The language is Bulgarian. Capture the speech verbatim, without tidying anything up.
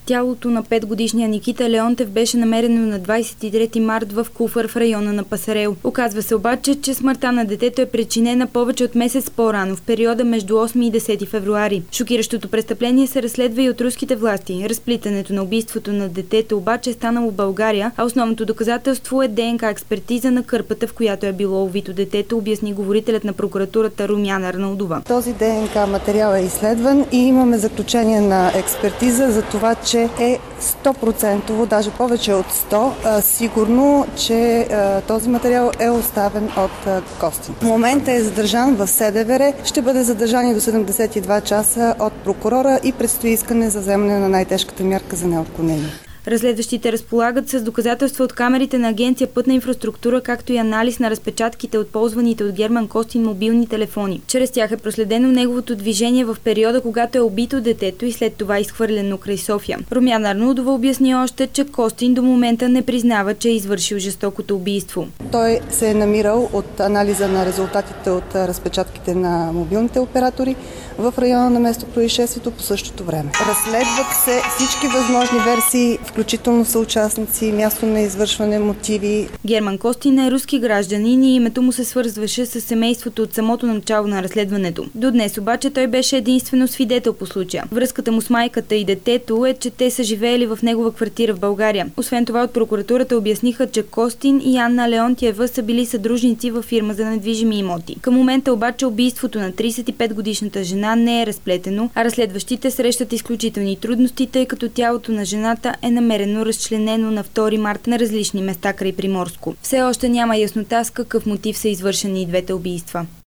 Тялото на петгодишния Никита Леонтев беше намерено на двадесет и трети март в куфар в района на Пасарел. Оказва се обаче, че смъртта на детето е причинена повече от месец по-рано, в периода между осми и десети февруари. Шокиращото престъпление се разследва и от руските власти. Разплитането на убийството на детето обаче е станало в България, а основното доказателство е ДНК експертиза на кърпата, в която е било увито детето, обясни говорителят на прокуратурата Румяна Арнаудова. Този ДНК материал е изследван и имаме заключение на експертиза за това, че е сто процента, даже повече от сто, сигурно, че а, този материал е оставен от а, Костин. В момента е задържан в СДВР, ще бъде задържан до седемдесет и два часа от прокурора и предстои искане за вземане на най-тежката мярка за неотклонение. Разследващите разполагат с доказателства от камерите на Агенция Пътна инфраструктура, както и анализ на разпечатките от ползваните от Герман Костин мобилни телефони. Чрез тях е проследено неговото движение в периода, когато е убито детето и след това изхвърлено край София. Румяна Арнаудова обясни още, че Костин до момента не признава, че е извършил жестокото убийство. Той се е намирал от анализа на резултатите от разпечатките на мобилните оператори в района на местопроизшествието по същото време. Разследват се всички възможни версии, включително съучастници, място на извършване, мотиви. Герман Костин е руски гражданин и името му се свързваше с семейството от самото начало на разследването. До днес обаче той беше единствено свидетел по случая. Връзката му с майката и детето е, че те са живеели в негова квартира в България. Освен това от прокуратурата обясниха, че Костин и Анна Леонтиева са били съдружници във фирма за недвижими имоти. Към момента обаче убийството на тридесет и петгодишната жена не е разплетено, а разследващите срещат изключителни трудности, тъй като тялото на жената е намерено разчленено на втори март на различни места край Приморско. Все още няма яснота с какъв мотив са извършени и двете убийства.